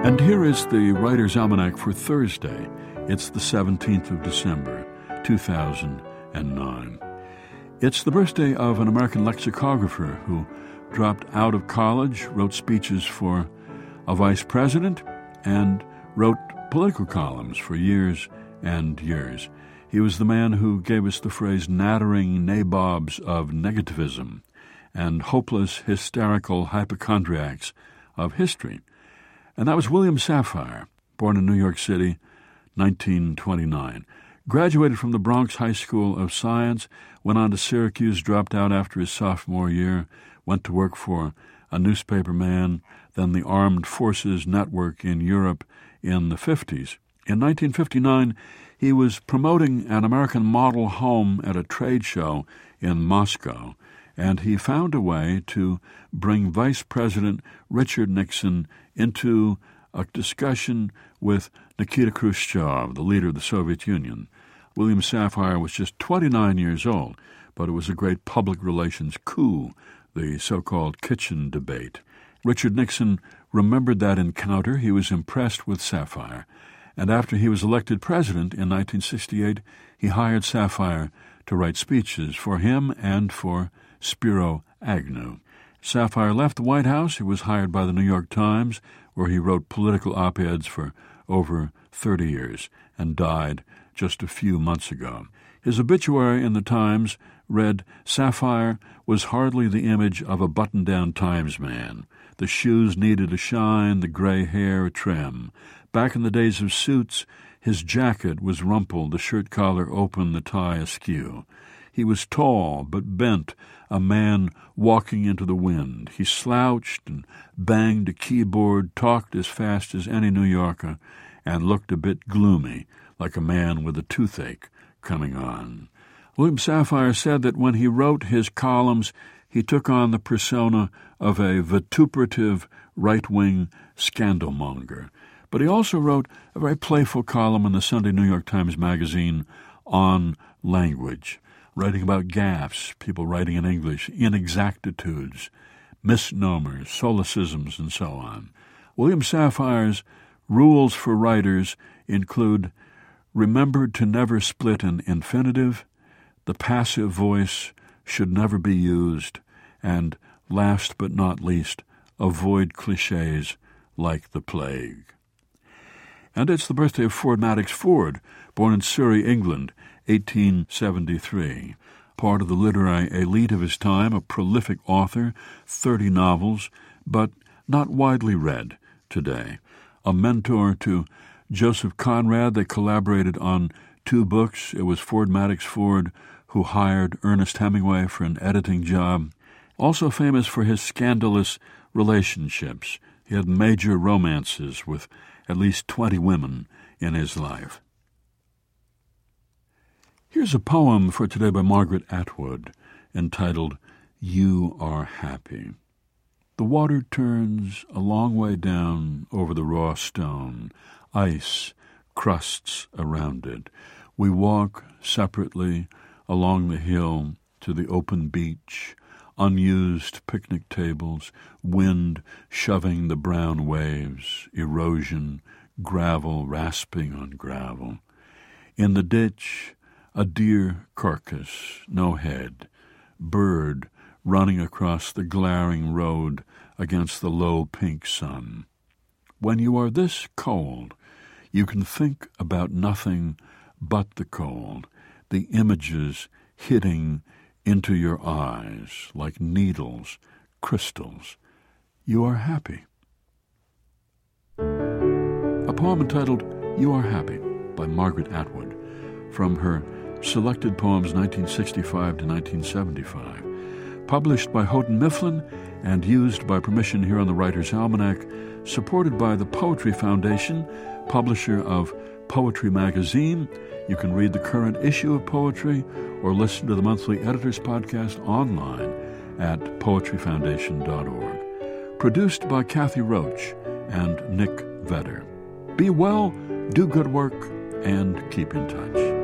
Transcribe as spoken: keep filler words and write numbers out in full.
And here is the Writer's Almanac for Thursday. It's the seventeenth of December, two thousand nine. It's the birthday of an American lexicographer who dropped out of college, wrote speeches for a vice president, and wrote political columns for years and years. He was the man who gave us the phrase nattering nabobs of negativism and hopeless, hysterical hypochondriacs of history. And that was William Safire, born in New York City, nineteen twenty-nine. Graduated from the Bronx High School of Science, went on to Syracuse, dropped out after his sophomore year, went to work for a newspaper man, then the Armed Forces Network in Europe in the fifties. In nineteen fifty-nine, he was promoting an American model home at a trade show in Moscow, and he found a way to bring Vice President Richard Nixon into a discussion with Nikita Khrushchev, the leader of the Soviet Union. William Safire was just twenty-nine years old, but it was a great public relations coup, the so-called kitchen debate. Richard Nixon remembered that encounter. He was impressed with Safire, and after he was elected president in nineteen sixty-eight, he hired Safire to write speeches for him and for Spiro Agnew. Safire left the White House. He was hired by the New York Times, where he wrote political op-eds for over thirty years, and died just a few months ago. His obituary in the Times read, "Safire was hardly the image of a button-down Times man. The shoes needed a shine, the gray hair a trim. Back in the days of suits, his jacket was rumpled, the shirt collar open, the tie askew. He was tall but bent, a man walking into the wind. He slouched and banged a keyboard, talked as fast as any New Yorker, and looked a bit gloomy, like a man with a toothache coming on." William Safire said that when he wrote his columns, he took on the persona of a vituperative right-wing scandalmonger. But he also wrote a very playful column in the Sunday New York Times Magazine on language, writing about gaffes, people writing in English, inexactitudes, misnomers, solecisms, and so on. William Safire's rules for writers include: remember to never split an infinitive, the passive voice should never be used, and last but not least, avoid cliches like the plague. And it's the birthday of Ford Madox Ford, born in Surrey, England, eighteen seventy-three. Part of the literary elite of his time, a prolific author, thirty novels, but not widely read today. A mentor to Joseph Conrad, they collaborated on two books. It was Ford Madox Ford who hired Ernest Hemingway for an editing job. Also famous for his scandalous relationships. He had major romances with at least twenty women in his life. Here's a poem for today by Margaret Atwood, entitled You Are Happy. The water turns a long way down over the raw stone. Ice crusts around it. We walk separately along the hill to the open beach, unused picnic tables, wind shoving the brown waves, erosion, gravel rasping on gravel. In the ditch, a deer carcass, no head, bird running across the glaring road against the low pink sun. When you are this cold, you can think about nothing but the cold, the images hitting into your eyes like needles, crystals. You are happy. A poem entitled You Are Happy by Margaret Atwood, from her Selected Poems nineteen sixty-five to nineteen seventy-five, published by Houghton Mifflin and used by permission here on the Writer's Almanac, supported by the Poetry Foundation, publisher of Poetry Magazine. You can read the current issue of Poetry or listen to the monthly Editor's Podcast online at poetry foundation dot org. Produced by Kathy Roach and Nick Vedder. Be well, do good work, and keep in touch.